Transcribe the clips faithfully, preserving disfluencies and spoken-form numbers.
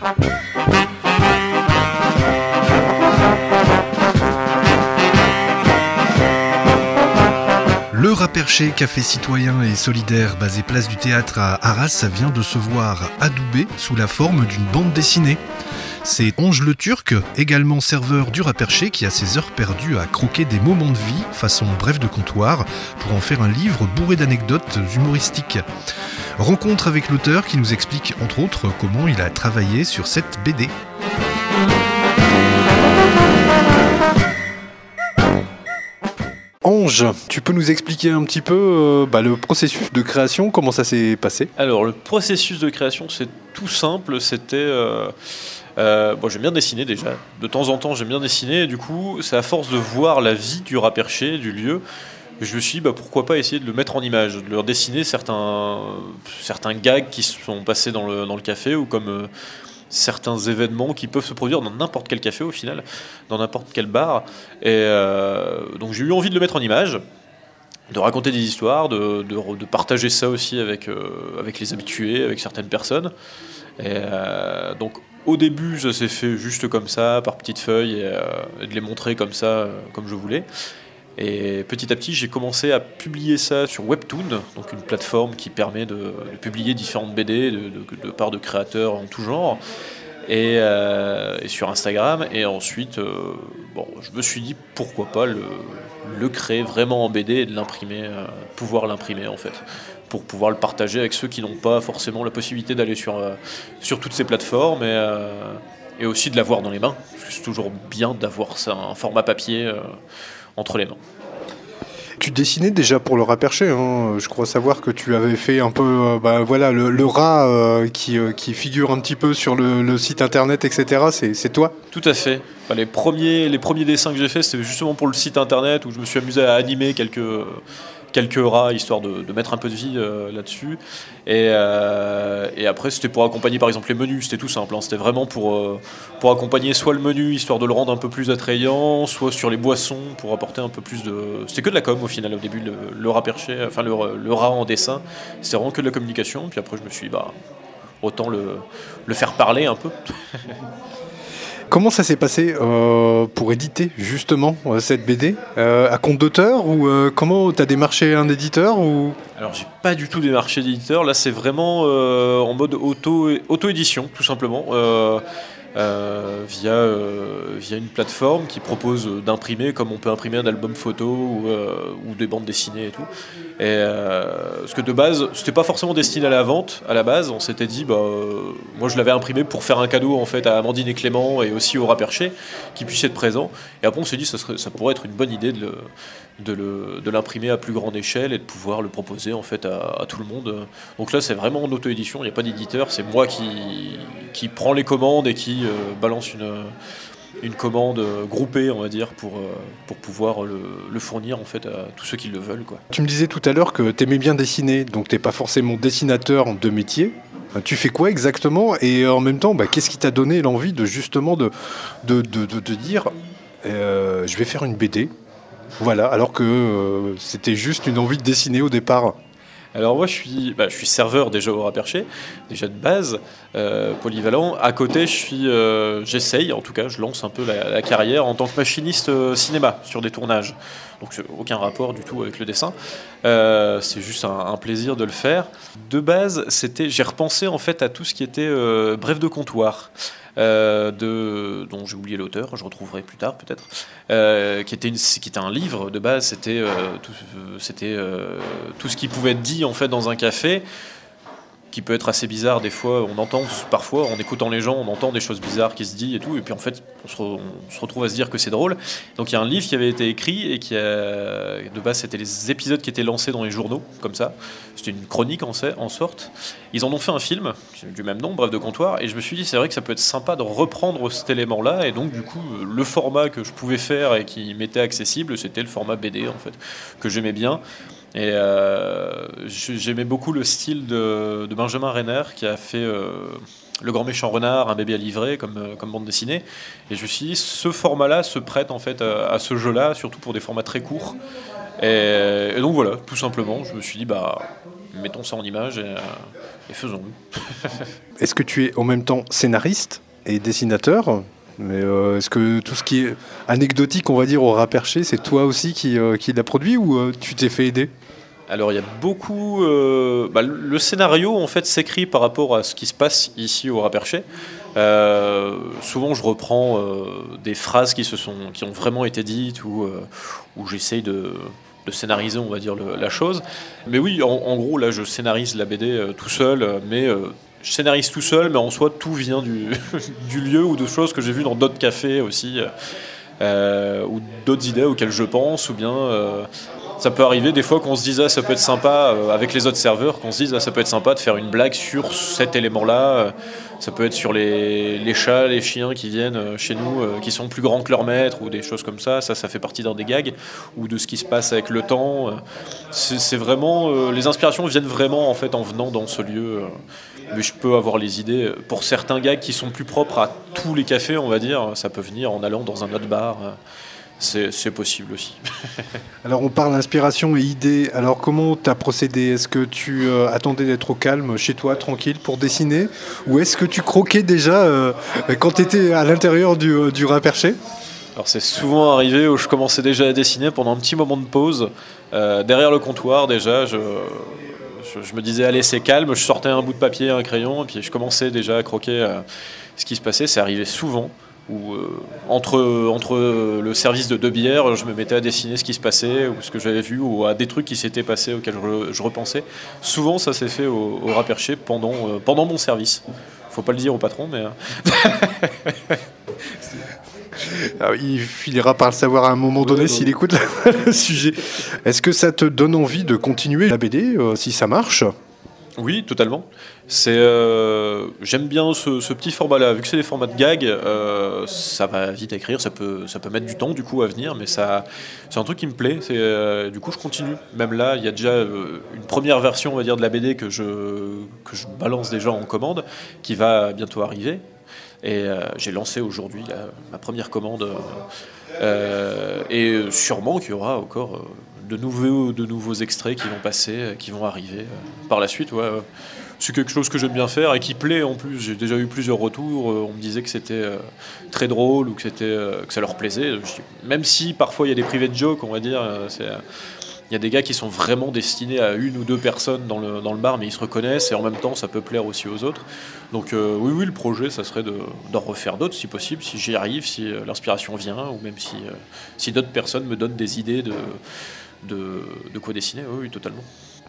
Le Rat Perché, café citoyen et solidaire basé place du Théâtre à Arras, vient de se voir adoubé sous la forme d'une bande dessinée. C'est Ange le Turc, également serveur du Rat Perché, qui a ses heures perdues à croquer des moments de vie façon bref de comptoir pour en faire un livre bourré d'anecdotes humoristiques. Rencontre avec l'auteur qui nous explique entre autres comment il a travaillé sur cette B D. Ange, tu peux nous expliquer un petit peu euh, bah, le processus de création, comment ça s'est passé ? Alors, le processus de création, c'est tout simple. C'était... Euh, euh, bon, j'aime bien dessiner déjà. De temps en temps, j'aime bien dessiner. Et du coup, c'est à force de voir la vie du Rat Perché, du lieu, je me suis dit, bah, pourquoi pas essayer de le mettre en image, de leur dessiner certains, certains gags qui se sont passés dans le, dans le café, ou comme... Euh, certains événements qui peuvent se produire dans n'importe quel café au final, dans n'importe quel bar. Et euh, donc j'ai eu envie de le mettre en image, de raconter des histoires, de, de, de partager ça aussi avec, euh, avec les habitués, avec certaines personnes. Et euh, donc au début ça s'est fait juste comme ça, par petites feuilles, et, euh, et de les montrer comme ça, euh, comme je voulais. Et petit à petit, j'ai commencé à publier ça sur Webtoon, donc une plateforme qui permet de, de publier différentes B D de, de, de part de créateurs en tout genre, et, euh, et sur Instagram. Et ensuite, euh, bon, je me suis dit pourquoi pas le, le créer vraiment en B D et de l'imprimer, euh, pouvoir l'imprimer en fait, pour pouvoir le partager avec ceux qui n'ont pas forcément la possibilité d'aller sur, euh, sur toutes ces plateformes, et, euh, et aussi de l'avoir dans les mains, parce que c'est toujours bien d'avoir ça, un format papier euh, entre les mains. Tu dessinais déjà pour le Rat Perché, hein. Je crois savoir que tu avais fait un peu euh, bah, voilà, le, le rat euh, qui, euh, qui figure un petit peu sur le, le site internet, et cetera. C'est, c'est toi ? Tout à fait. Enfin, les, premiers, les premiers dessins que j'ai faits, c'était justement pour le site internet, où je me suis amusé à animer quelques, quelques rats, histoire de, de mettre un peu de vie euh, là-dessus. Et, euh, et après, c'était pour accompagner par exemple les menus, c'était tout simple, hein. C'était vraiment pour, euh, pour accompagner soit le menu, histoire de le rendre un peu plus attrayant, soit sur les boissons, pour apporter un peu plus de... C'était que de la com au final, au début, le, le Rat Perché, enfin le, le rat en dessin, c'était vraiment que de la communication. Puis après, je me suis dit, bah, autant le, le faire parler un peu. Comment ça s'est passé euh, pour éditer justement euh, cette B D euh, à compte d'auteur, ou euh, comment tu as démarché un éditeur ou... Alors j'ai pas du tout démarché d'éditeur, là c'est vraiment euh, en mode auto, auto-édition tout simplement, euh, euh, via, euh, via une plateforme qui propose d'imprimer comme on peut imprimer un album photo ou, euh, ou des bandes dessinées et tout. Et, euh, parce que de base c'était pas forcément destiné à la vente à la base, on s'était dit bah, euh, moi je l'avais imprimé pour faire un cadeau en fait à Amandine et Clément et aussi au Rat Perché qui puisse être présent, et après on s'est dit ça, serait, ça pourrait être une bonne idée de, le, de, le, de l'imprimer à plus grande échelle et de pouvoir le proposer en fait à, à tout le monde. Donc là c'est vraiment en auto-édition, il n'y a pas d'éditeur, c'est moi qui, qui prends les commandes et qui euh, balance une, une commande groupée on va dire pour, euh, pour pouvoir le, le fournir en fait à tous ceux qui le veulent, quoi. Tu me disais tout à l'heure que tu aimais bien dessiner, donc tu n'es pas forcément dessinateur de métier. Tu fais quoi exactement, et en même temps bah, qu'est-ce qui t'a donné l'envie de justement de, de, de, de, de dire euh, je vais faire une B D, voilà, alors que euh, c'était juste une envie de dessiner au départ? Alors moi je suis, bah, je suis serveur déjà au Rat Perché, déjà de base, euh, polyvalent. À côté je suis, euh, j'essaye, en tout cas je lance un peu la, la carrière en tant que machiniste euh, cinéma sur des tournages. Donc aucun rapport du tout avec le dessin. Euh, c'est juste un, un plaisir de le faire. De base c'était, j'ai repensé en fait à tout ce qui était euh, bref de comptoir. Euh, de, dont j'ai oublié l'auteur, je retrouverai plus tard peut-être, euh, qui, était une, qui était un livre de base, c'était, euh, tout, c'était euh, tout ce qui pouvait être dit en fait dans un café, qui peut être assez bizarre des fois, on entend parfois, en écoutant les gens, on entend des choses bizarres qui se disent et tout, et puis en fait on se, re, on se retrouve à se dire que c'est drôle. Donc il y a un livre qui avait été écrit, et qui a, de base c'était les épisodes qui étaient lancés dans les journaux, comme ça, c'était une chronique en, en sorte. Ils en ont fait un film, du même nom, bref de comptoir, et je me suis dit c'est vrai que ça peut être sympa de reprendre cet élément-là, et donc du coup le format que je pouvais faire et qui m'était accessible, c'était le format B D en fait, que j'aimais bien. Et euh, j'aimais beaucoup le style de, de Benjamin Renner qui a fait euh, Le Grand Méchant Renard, Un bébé à livrer comme, comme bande dessinée. Et je me suis dit, ce format-là se prête en fait à, à ce jeu-là, surtout pour des formats très courts. Et, et donc voilà, tout simplement, je me suis dit, bah, mettons ça en image et, euh, et faisons-le. Est-ce que tu es en même temps scénariste et dessinateur ? Mais euh, est-ce que tout ce qui est anecdotique, on va dire, au rat perché, c'est toi aussi qui, euh, qui l'a produit ou euh, tu t'es fait aider ? Alors il y a beaucoup... Euh, bah, le scénario en fait s'écrit par rapport à ce qui se passe ici au rat perché. Euh, souvent je reprends euh, des phrases qui, se sont, qui ont vraiment été dites ou euh, où j'essaye de, de scénariser, on va dire, le, la chose. Mais oui, en, en gros, là je scénarise la B D euh, tout seul, mais... Euh, je scénarise tout seul, mais en soi, tout vient du, du lieu ou de choses que j'ai vues dans d'autres cafés aussi, euh, ou d'autres idées auxquelles je pense, ou bien euh, ça peut arriver des fois qu'on se dise ah, ça peut être sympa euh, avec les autres serveurs, qu'on se dise ah, ça peut être sympa de faire une blague sur cet élément-là. Euh, ça peut être sur les, les chats, les chiens qui viennent chez nous, euh, qui sont plus grands que leur maître, ou des choses comme ça. Ça, ça fait partie d'un des gags, ou de ce qui se passe avec le temps. C'est, c'est vraiment, euh, les inspirations viennent vraiment en fait en venant dans ce lieu. Euh, mais je peux avoir les idées pour certains gags qui sont plus propres à tous les cafés, on va dire. Ça peut venir en allant dans un autre bar. C'est, c'est possible aussi. Alors on parle d'inspiration et idées. Alors comment tu as procédé ? Est-ce que tu euh, attendais d'être au calme chez toi, tranquille, pour dessiner ? Ou est-ce que tu croquais déjà euh, quand tu étais à l'intérieur du, euh, du rat perché ? Alors c'est souvent arrivé où je commençais déjà à dessiner pendant un petit moment de pause. Euh, derrière le comptoir déjà, je, je, je me disais allez c'est calme, je sortais un bout de papier, un crayon, et puis je commençais déjà à croquer euh, ce qui se passait. C'est arrivé souvent. Où, euh, entre, entre le service de deux bières, je me mettais à dessiner ce qui se passait, ou ce que j'avais vu, ou à des trucs qui s'étaient passés auxquels je, je repensais. Souvent, ça s'est fait au, au rat perché pendant, euh, pendant mon service. Faut pas le dire au patron, mais... Alors, il finira par le savoir à un moment donné ouais, s'il ouais. écoute le sujet. Est-ce que ça te donne envie de continuer la B D, euh, si ça marche ? Oui, totalement. C'est, euh, j'aime bien ce, ce petit format-là. Vu que c'est des formats de gag, euh, ça va vite à écrire, ça peut, ça peut mettre du temps du coup à venir, mais ça, c'est un truc qui me plaît. C'est, euh, du coup, je continue. Même là, il y a déjà euh, une première version, on va dire, de la B D que je, que je balance déjà en commande, qui va bientôt arriver. Et euh, j'ai lancé aujourd'hui là, ma première commande. Euh, et sûrement qu'il y aura encore... Euh, De nouveaux, de nouveaux extraits qui vont passer, qui vont arriver euh, par la suite. Ouais. C'est quelque chose que j'aime bien faire et qui plaît en plus. J'ai déjà eu plusieurs retours. Euh, on me disait que c'était euh, très drôle ou que, c'était, euh, que ça leur plaisait. Je, même si parfois il y a des private jokes, on va dire, euh, c'est, euh, il y a des gars qui sont vraiment destinés à une ou deux personnes dans le, dans le bar, mais ils se reconnaissent et en même temps ça peut plaire aussi aux autres. Donc euh, oui, oui, le projet, ça serait de, d'en refaire d'autres si possible, si j'y arrive, si euh, l'inspiration vient ou même si, euh, si d'autres personnes me donnent des idées de... De, de quoi dessiner, oui, oui, totalement.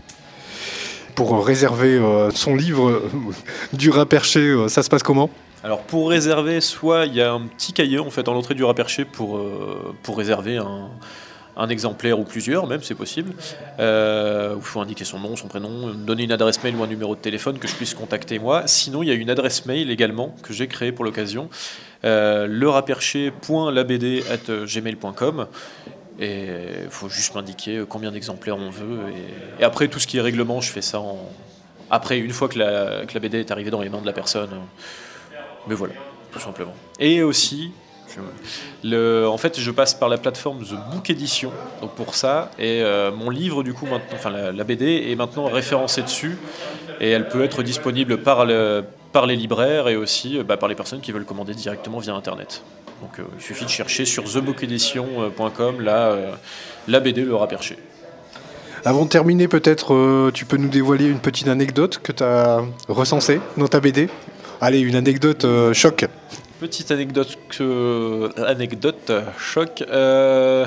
Pour réserver euh, son livre euh, du rat perché, euh, ça se passe comment ? Alors pour réserver, soit il y a un petit cahier en fait à l'entrée du rat perché pour, euh, pour réserver un, un exemplaire ou plusieurs, même c'est possible. Euh, il faut indiquer son nom, son prénom, donner une adresse mail ou un numéro de téléphone que je puisse contacter moi. Sinon il y a une adresse mail également que j'ai créée pour l'occasion, euh, le rat perché point la b d arobase gmail point com. Et il faut juste m'indiquer combien d'exemplaires on veut. Et, et après, tout ce qui est règlement, je fais ça en... après, une fois que la, que la B D est arrivée dans les mains de la personne. Mais voilà, tout simplement. Et aussi, je, le, en fait, je passe par la plateforme The Book Edition. Donc pour ça, et euh, mon livre, du coup, maintenant, enfin la, la B D est maintenant référencée dessus. Et elle peut être disponible par, le, par les libraires et aussi bah, par les personnes qui veulent commander directement via Internet. Donc euh, il suffit de chercher sur the book edition point com la, euh, la B D Le Rat Perché. Avant de terminer, peut-être euh, tu peux nous dévoiler une petite anecdote que tu as recensée dans ta B D ? Allez, une anecdote euh, choc. Petite anecdote, euh, anecdote euh, choc. Euh,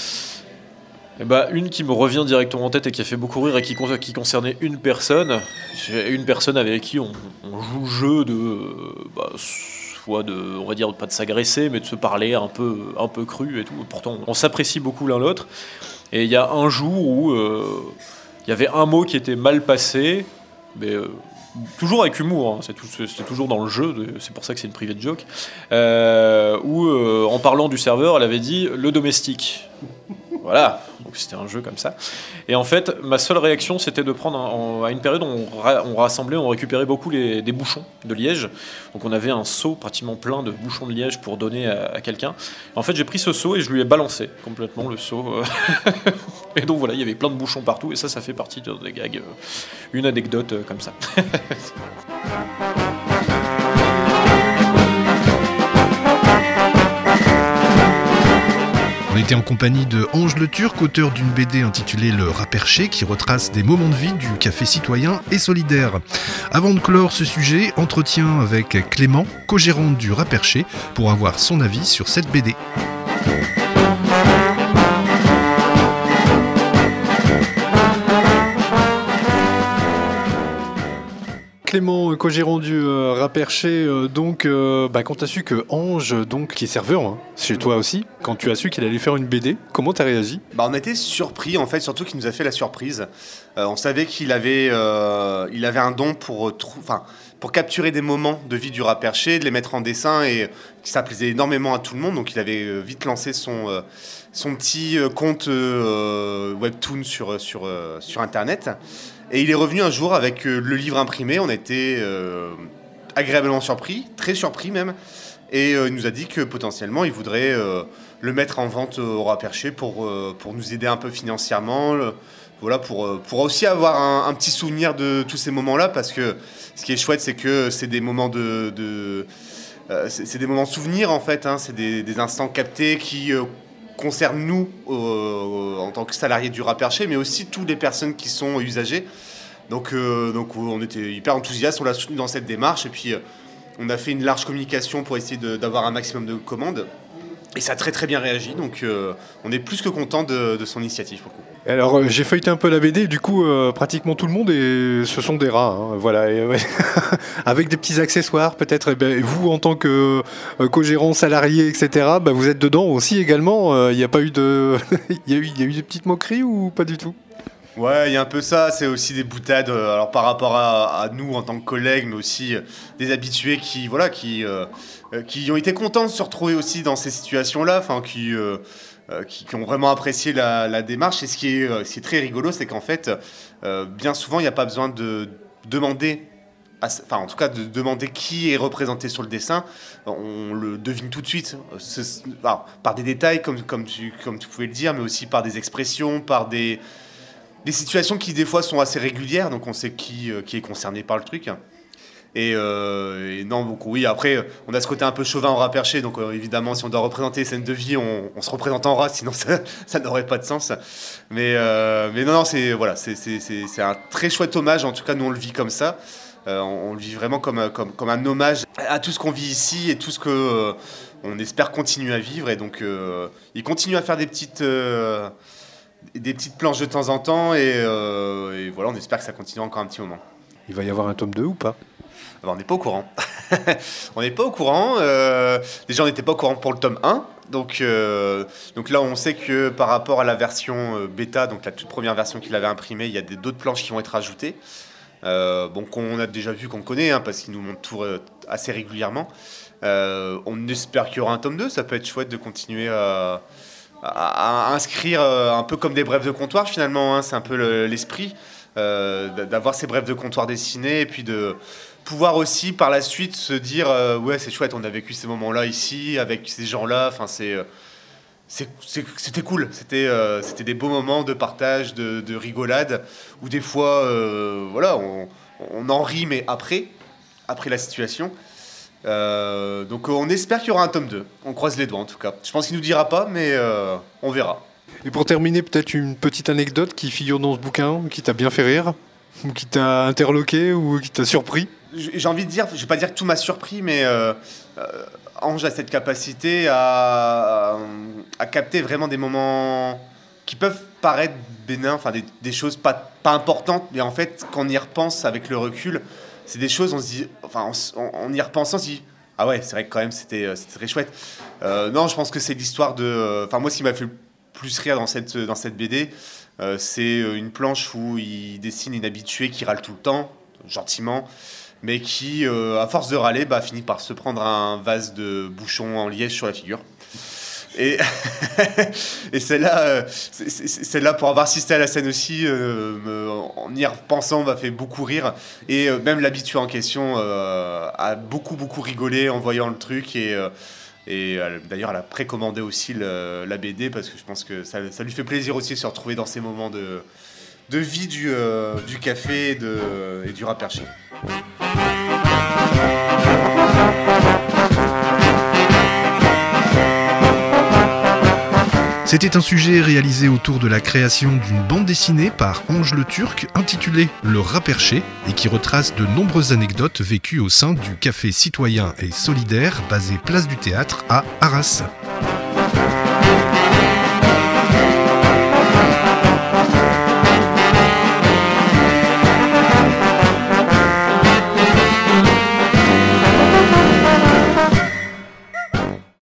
eh ben, une qui me revient directement en tête et qui a fait beaucoup rire et qui, qui concernait une personne. Une personne avec qui on, on joue le jeu de... Bah, de, on va dire pas de s'agresser, mais de se parler un peu, un peu cru et tout. Pourtant, on s'apprécie beaucoup l'un l'autre. Et il y a un jour où euh, il y avait un mot qui était mal passé, mais euh, toujours avec humour. Hein, c'est tout, c'était toujours dans le jeu. C'est pour ça que c'est une private joke. Euh, où, euh, en parlant du serveur, elle avait dit le domestique. Voilà, donc c'était un jeu comme ça. Et en fait, ma seule réaction, c'était de prendre, un, en, à une période où on, ra, on rassemblait, on récupérait beaucoup les, des bouchons de liège. Donc on avait un seau pratiquement plein de bouchons de liège pour donner à, à quelqu'un. En fait, j'ai pris ce seau et je lui ai balancé complètement le seau. Et donc voilà, il y avait plein de bouchons partout. Et ça, ça fait partie des gags. Une anecdote comme ça. On était en compagnie de Ange Le Turc, auteur d'une B D intitulée Le Rat Perché, qui retrace des moments de vie du café citoyen et solidaire. Avant de clore ce sujet, entretien avec Clément, co-gérante du Rat Perché, pour avoir son avis sur cette B D. Clément, co-gérant du euh, Rat Perché, euh, donc euh, bah, quand tu as su que Ange, donc, qui est serveur hein, chez toi aussi, quand tu as su qu'il allait faire une B D, comment tu as réagi ? Bah, on a été surpris en fait, surtout qu'il nous a fait la surprise. Euh, on savait qu'il avait, euh, il avait un don pour, euh, trou- pour capturer des moments de vie du Rat Perché, de les mettre en dessin et que ça plaisait énormément à tout le monde. Donc il avait euh, vite lancé son, euh, son petit euh, compte euh, webtoon sur, sur, euh, sur Internet. Et il est revenu un jour avec euh, le livre imprimé. On a été euh, agréablement surpris, très surpris même. Et euh, il nous a dit que potentiellement, il voudrait euh, le mettre en vente au Rat Perché pour, euh, pour nous aider un peu financièrement. Le, voilà, pour, euh, pour aussi avoir un, un petit souvenir de tous ces moments-là. Parce que ce qui est chouette, c'est que c'est des moments de... de euh, c'est, c'est des moments de souvenirs, en fait. Hein, c'est des, des instants captés qui... Euh, concerne nous euh, en tant que salariés du Rat Perché, mais aussi toutes les personnes qui sont usagers. Donc, euh, donc on était hyper enthousiastes, on l'a soutenu dans cette démarche et puis euh, on a fait une large communication pour essayer de, d'avoir un maximum de commandes et ça a très très bien réagi, donc euh, on est plus que content de, de son initiative pour le coup. Alors euh, j'ai feuilleté un peu la B D, du coup euh, pratiquement tout le monde et ce sont des rats, hein, voilà, et, ouais. Avec des petits accessoires peut-être. Et ben, vous en tant que euh, co-gérant salarié, et cetera. Bah, vous êtes dedans aussi également. Il euh, n'y a pas eu de, il y a eu, il y a eu des petites moqueries ou pas du tout ? Ouais, il y a un peu ça, c'est aussi des boutades euh, alors par rapport à, à nous en tant que collègues, mais aussi euh, des habitués qui, voilà, qui, euh, euh, qui ont été contents de se retrouver aussi dans ces situations-là, enfin qui, euh, euh, qui, qui ont vraiment apprécié la, la démarche. Et ce qui est, euh, ce qui est très rigolo, c'est qu'en fait, euh, bien souvent, il n'y a pas besoin de demander, à, enfin en tout cas de demander qui est représenté sur le dessin, on le devine tout de suite, c'est, alors, par des détails comme, comme, tu, comme tu pouvais le dire, mais aussi par des expressions, par des... Des situations qui, des fois, sont assez régulières, donc on sait qui, euh, qui est concerné par le truc. Et, euh, et non, donc oui, après, on a ce côté un peu chauvin au Rat Perché, donc euh, évidemment, si on doit représenter les scènes de vie, on, on se représente en rat, sinon ça, ça n'aurait pas de sens. Mais, euh, mais non, non, c'est, voilà, c'est, c'est, c'est, c'est un très chouette hommage, en tout cas, nous, on le vit comme ça. Euh, on, on le vit vraiment comme, comme, comme un hommage à tout ce qu'on vit ici et tout ce qu'on euh, espère continuer à vivre. Et donc, euh, il continue à faire des petites... Euh, des petites planches de temps en temps et, euh, et voilà, on espère que ça continue encore un petit moment. Il va y avoir un tome deux ou pas ? Alors, on n'est pas au courant. on n'est pas au courant. Euh, déjà, on n'était pas au courant pour le tome un. Donc, euh, donc là, on sait que par rapport à la version euh, bêta, donc la toute première version qu'il avait imprimée, il y a des, d'autres planches qui vont être ajoutées. Euh, bon, qu'on a déjà vu, qu'on connaît, hein, parce qu'il nous montre tout euh, assez régulièrement. Euh, on espère qu'il y aura un tome deux. Ça peut être chouette de continuer à... à inscrire euh, un peu comme des brèves de comptoir finalement, hein, c'est un peu le, l'esprit euh, d'avoir ces brèves de comptoir dessinées et puis de pouvoir aussi par la suite se dire euh, ouais c'est chouette, on a vécu ces moments-là ici avec ces gens-là, enfin c'est, c'est, c'est c'était cool, c'était euh, c'était des beaux moments de partage, de, de rigolade où des fois euh, voilà on, on en rit mais après après la situation. Euh, donc on espère qu'il y aura un tome deux. On croise les doigts en tout cas. Je pense qu'il nous dira pas, mais euh, on verra. Et pour terminer, peut-être une petite anecdote qui figure dans ce bouquin, qui t'a bien fait rire, ou qui t'a interloqué, ou qui t'a surpris ? J'ai envie de dire, je vais pas dire que tout m'a surpris, mais euh, euh, Ange a cette capacité à, à, à capter vraiment des moments qui peuvent paraître bénins, enfin des, des choses pas, pas importantes, mais en fait quand on y repense avec le recul, c'est des choses, on se dit, enfin, en, en y repensant, on se dit, ah ouais, c'est vrai que quand même, c'était, c'était très chouette. Euh, non, je pense que c'est l'histoire de... Enfin, moi, ce qui m'a fait le plus rire dans cette, dans cette B D, euh, c'est une planche où il dessine une habituée qui râle tout le temps, gentiment, mais qui, euh, à force de râler, bah, finit par se prendre un vase de bouchon en liège sur la figure. Et, et celle-là, euh, c'est, c'est, celle-là, pour avoir assisté à la scène aussi, euh, me, en y repensant, m'a fait beaucoup rire. Et euh, même l'habitué en question euh, a beaucoup, beaucoup rigolé en voyant le truc. Et, euh, et elle, d'ailleurs, elle a précommandé aussi le, la B D parce que je pense que ça, ça lui fait plaisir aussi de se retrouver dans ces moments de, de vie du, euh, du café et, de, et du rat perché. C'était un sujet réalisé autour de la création d'une bande dessinée par Ange Le Turc intitulée Le Rat Perché et qui retrace de nombreuses anecdotes vécues au sein du café citoyen et solidaire basé place du Théâtre à Arras.